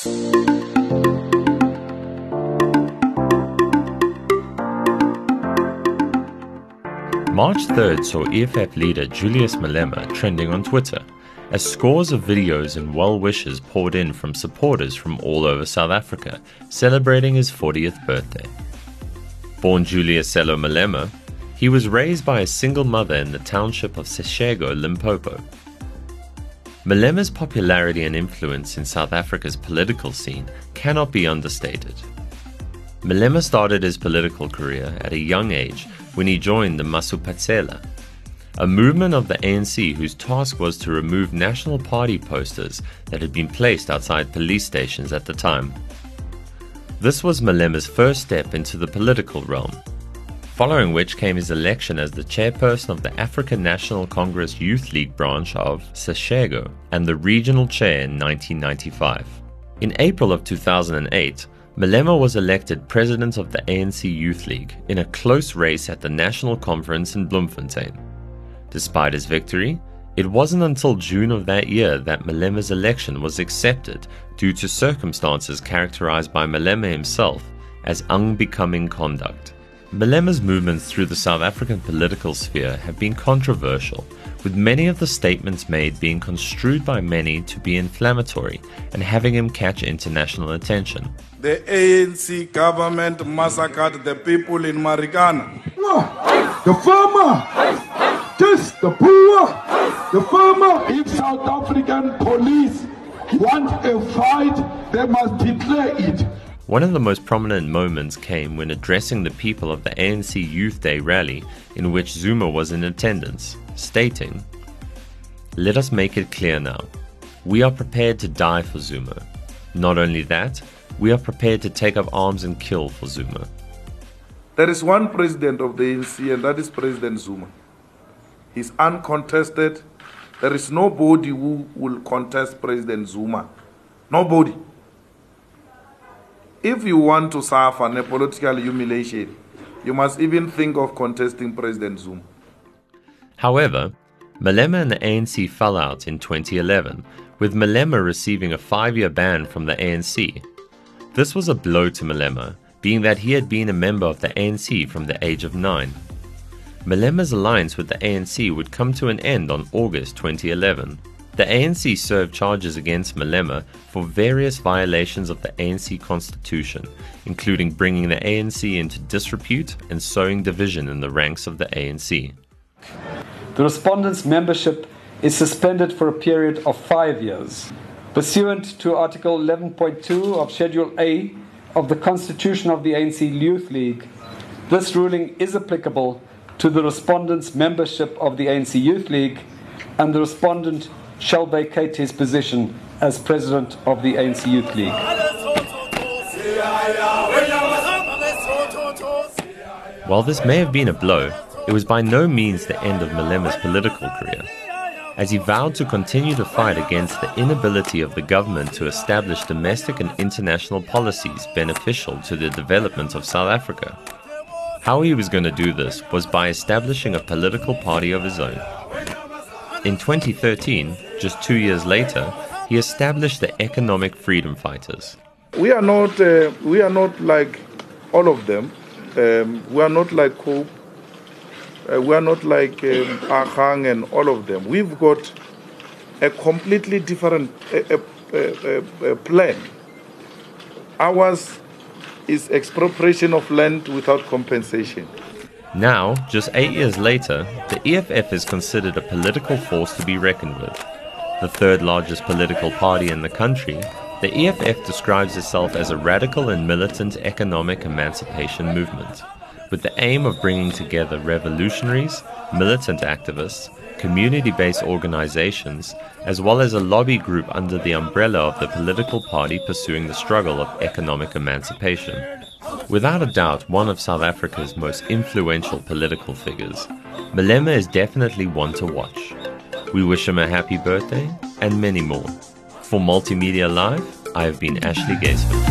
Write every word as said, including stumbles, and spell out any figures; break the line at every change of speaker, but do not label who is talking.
March third saw E F F leader Julius Malema trending on Twitter, as scores of videos and well-wishes poured in from supporters from all over South Africa, celebrating his fortieth birthday. Born Julius Sello Malema, he was raised by a single mother in the township of Seshego, Limpopo. Malema's popularity and influence in South Africa's political scene cannot be understated. Malema started his political career at a young age when he joined the Masupatsela, a movement of the A N C whose task was to remove National Party posters that had been placed outside police stations at the time. This was Malema's first step into the political realm, following which came his election as the chairperson of the African National Congress Youth League branch of Seshego and the regional chair in nineteen ninety-five. In April of two thousand eight, Malema was elected president of the A N C Youth League in a close race at the National Conference in Bloemfontein. Despite his victory, it wasn't until June of that year that Malema's election was accepted due to circumstances characterized by Malema himself as unbecoming conduct. Malema's movements through the South African political sphere have been controversial, with many of the statements made being construed by many to be inflammatory and having him catch international attention.
The A N C government massacred the people in Marikana.
No, the farmer, just the poor, the farmer. If South African police want a fight, they must declare it.
One of the most prominent moments came when addressing the people of the A N C Youth Day rally, in which Zuma was in attendance, stating, "Let us make it clear now. We are prepared to die for Zuma. Not only that, we are prepared to take up arms and kill for Zuma."
There is one president of the A N C, and that is President Zuma. He's uncontested. There is nobody who will contest President Zuma. Nobody. If you want to suffer a political humiliation, you must even think of contesting President Zuma.
However, Malema and the A N C fell out in twenty eleven, with Malema receiving a five-year ban from the A N C. This was a blow to Malema, being that he had been a member of the A N C from the age of nine. Malema's alliance with the A N C would come to an end on August twenty eleven. The A N C served charges against Malema for various violations of the A N C constitution, including bringing the A N C into disrepute and sowing division in the ranks of the A N C.
The respondents' membership is suspended for a period of five years. Pursuant to Article eleven point two of Schedule A of the Constitution of the A N C Youth League, this ruling is applicable to the respondent's membership of the A N C Youth League, and the respondent shall vacate his position as president of the A N C Youth League.
While this may have been a blow, it was by no means the end of Malema's political career, as he vowed to continue to fight against the inability of the government to establish domestic and international policies beneficial to the development of South Africa. How he was going to do this was by establishing a political party of his own. In twenty thirteen, just two years later, he established the Economic Freedom Fighters.
We are not, uh, we are not like all of them. Um, we are not like Cope. Uh, we are not like um, Ahang and all of them. We've got a completely different uh, uh, uh, uh, plan. Ours is expropriation of land without compensation.
Now, just eight years later, the E F F is considered a political force to be reckoned with. The third largest political party in the country, the E F F describes itself as a radical and militant economic emancipation movement, with the aim of bringing together revolutionaries, militant activists, community-based organizations, as well as a lobby group under the umbrella of the political party pursuing the struggle of economic emancipation. Without a doubt, one of South Africa's most influential political figures, Malema is definitely one to watch. We wish him a happy birthday and many more. For Multimedia Live, I have been Ashley Gaisford.